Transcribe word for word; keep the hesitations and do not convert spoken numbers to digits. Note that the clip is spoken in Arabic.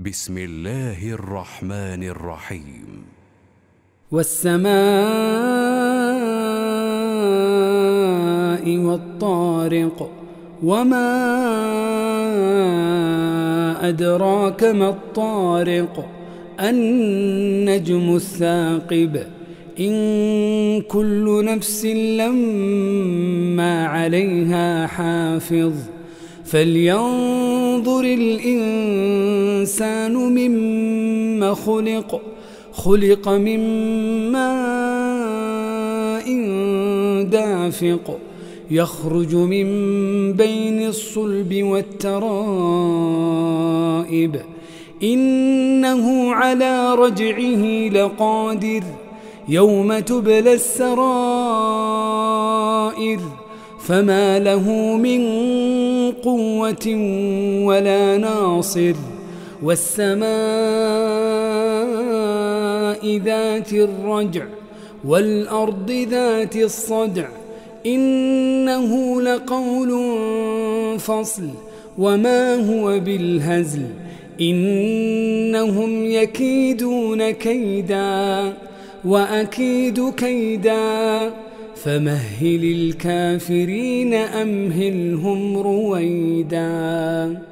بسم الله الرحمن الرحيم. والسماء والطارق وما أدراك ما الطارق النجم الثاقب إن كل نفس لما عليها حافظ فلينظر الإنسان مما خلق خلق من ماء دافق يخرج من بين الصلب والترائب إنه على رجعه لقادر يوم تبلى السرائر فما له من قوة ولا ناصر والسماء ذات الرجع والأرض ذات الصدع إنه لقول فصل وما هو بالهزل إنهم يكيدون كيدا وأكيد كيدا فمهل الكافرين أمهلهم رويدا.